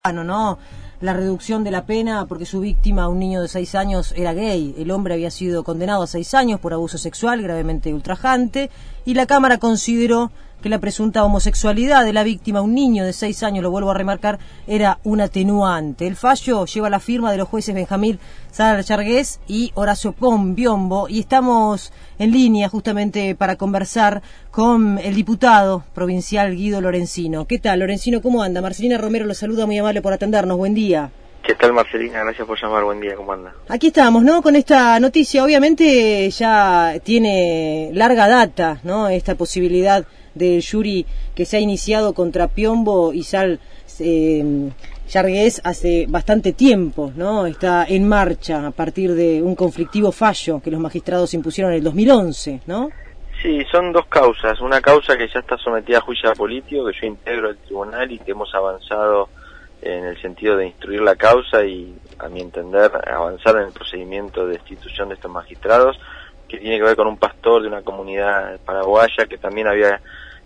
¿no? La reducción de la pena porque su víctima, un niño de 6 años, era gay. El hombre había sido condenado a 6 años por abuso sexual gravemente ultrajante y la Cámara consideró que la presunta homosexualidad de la víctima, un niño de 6 años, lo vuelvo a remarcar, era un atenuante. El fallo lleva la firma de los jueces Benjamín Yargués y Horacio Biombo, y estamos en línea justamente para conversar con el diputado provincial Guido Lorenzino. ¿Qué tal, Lorenzino? ¿Cómo anda? Marcelina Romero lo saluda, muy amable por atendernos. Buen día. ¿Qué tal, Marcelina? Gracias por llamar. Buen día, ¿cómo anda? Aquí estamos, ¿no? Con esta noticia. Obviamente ya tiene larga data, ¿no? Esta posibilidad del jury que se ha iniciado contra Biombo y Yargués hace bastante tiempo, ¿no? Está en marcha a partir de un conflictivo fallo que los magistrados impusieron en el 2011, ¿no? Sí, son dos causas. Una causa que ya está sometida a juicio político, que yo integro el tribunal y que hemos avanzado en el sentido de instruir la causa y, a mi entender, avanzar en el procedimiento de destitución de estos magistrados, que tiene que ver con un pastor de una comunidad paraguaya que también había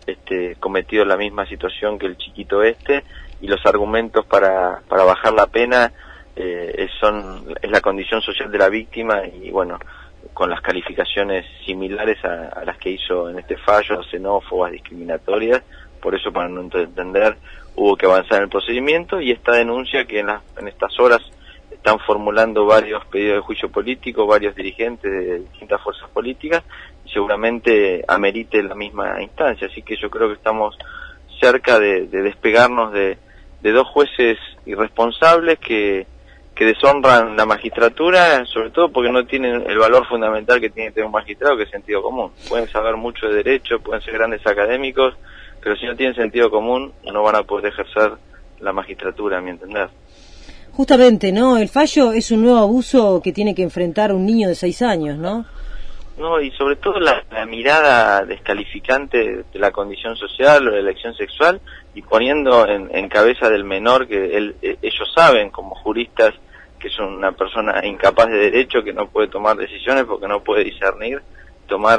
cometido la misma situación que el chiquito y los argumentos para bajar la pena es la condición social de la víctima y, bueno, con las calificaciones similares a las que hizo en este fallo, xenófobas, discriminatorias. Por eso, para no entender, hubo que avanzar en el procedimiento, y esta denuncia que en estas horas están formulando varios pedidos de juicio político, varios dirigentes de distintas fuerzas políticas, y seguramente amerite la misma instancia. Así que yo creo que estamos cerca de despegarnos de dos jueces irresponsables que deshonran la magistratura, sobre todo porque no tienen el valor fundamental que tiene que tener un magistrado, que es sentido común. Pueden saber mucho de derecho, pueden ser grandes académicos, pero si no tienen sentido común no van a poder ejercer la magistratura, a mi entender. Justamente, ¿no? El fallo es un nuevo abuso que tiene que enfrentar un niño de 6 años, ¿no? No, y sobre todo la mirada descalificante de la condición social o de la elección sexual, y poniendo en cabeza del menor que ellos saben, como juristas, que es una persona incapaz de derecho, que no puede tomar decisiones porque no puede discernir, tomar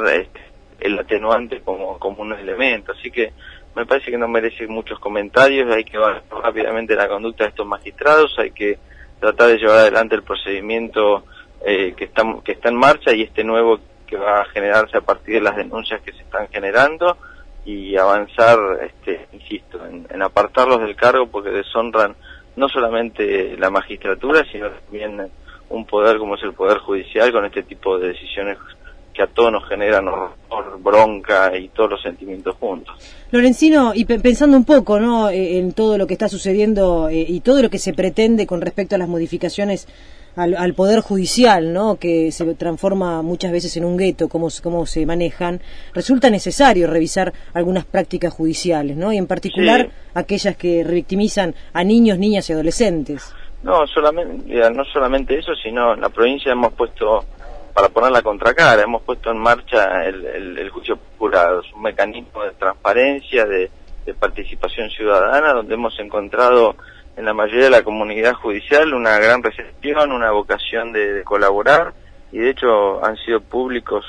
el atenuante como un elemento. Así que me parece que no merece muchos comentarios. Hay que ver rápidamente la conducta de estos magistrados, hay que tratar de llevar adelante el procedimiento que está en marcha, y nuevo que va a generarse a partir de las denuncias que se están generando, y avanzar, insisto, en apartarlos del cargo, porque deshonran no solamente la magistratura, sino también un poder como es el Poder Judicial, con este tipo de decisiones que a todos nos generan horror, bronca y todos los sentimientos juntos. Lorenzino, y pensando un poco, ¿no?, en todo lo que está sucediendo y todo lo que se pretende con respecto a las modificaciones al Poder Judicial, ¿no?, que se transforma muchas veces en un gueto, cómo se manejan, resulta necesario revisar algunas prácticas judiciales, ¿no?, y en particular aquellas que revictimizan a niños, niñas y adolescentes. No solamente eso, sino en la provincia hemos puesto, para poner la contracara, hemos puesto en marcha el juicio por jurados, un mecanismo de transparencia, de participación ciudadana, donde hemos encontrado en la mayoría de la comunidad judicial una gran recepción, una vocación de colaborar, y de hecho han sido públicos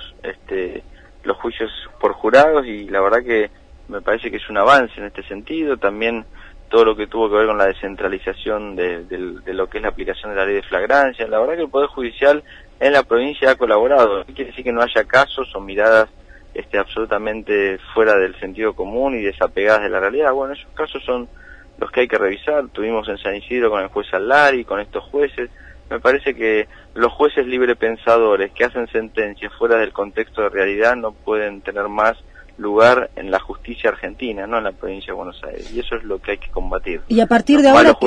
los juicios por jurados, y la verdad que me parece que es un avance en este sentido. También todo lo que tuvo que ver con la descentralización de lo que es la aplicación de la ley de flagrancia. La verdad que el Poder Judicial en la provincia ha colaborado. No quiere decir que no haya casos o miradas absolutamente fuera del sentido común y desapegadas de la realidad. Bueno, esos casos son los que hay que revisar. Tuvimos en San Isidro con el juez Allari, con estos jueces. Me parece que los jueces librepensadores que hacen sentencias fuera del contexto de realidad no pueden tener más lugar en la justicia argentina, no en la provincia de Buenos Aires, y eso es lo que hay que combatir. Y a partir de ahora,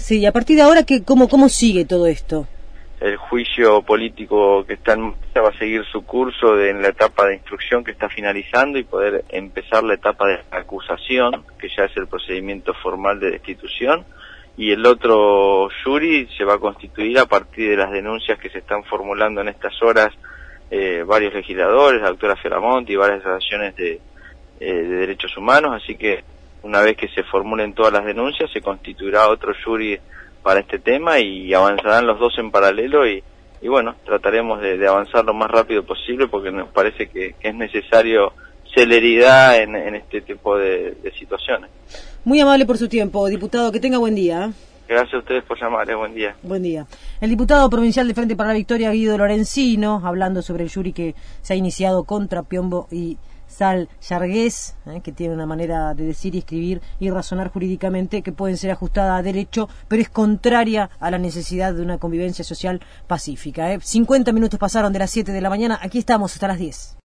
¿cómo sigue todo esto? El juicio político que está en marcha va a seguir su curso en la etapa de instrucción, que está finalizando, y poder empezar la etapa de acusación, que ya es el procedimiento formal de destitución, y el otro jury se va a constituir a partir de las denuncias que se están formulando en estas horas varios legisladores, la doctora Fioramonti y varias asociaciones de derechos humanos. Así que una vez que se formulen todas las denuncias, se constituirá otro jury para este tema, y avanzarán los dos en paralelo, y bueno, trataremos de avanzar lo más rápido posible, porque nos parece que es necesario celeridad en este tipo de situaciones. Muy amable por su tiempo, diputado, que tenga buen día. Gracias a ustedes por llamar, buen día. Buen día. El diputado provincial de Frente para la Victoria, Guido Lorenzino, hablando sobre el jury que se ha iniciado contra Piombo y Sal Yargués, que tiene una manera de decir y escribir y razonar jurídicamente que pueden ser ajustada a derecho, pero es contraria a la necesidad de una convivencia social pacífica. 50 minutos pasaron de las 7 de la mañana, aquí estamos hasta las 10.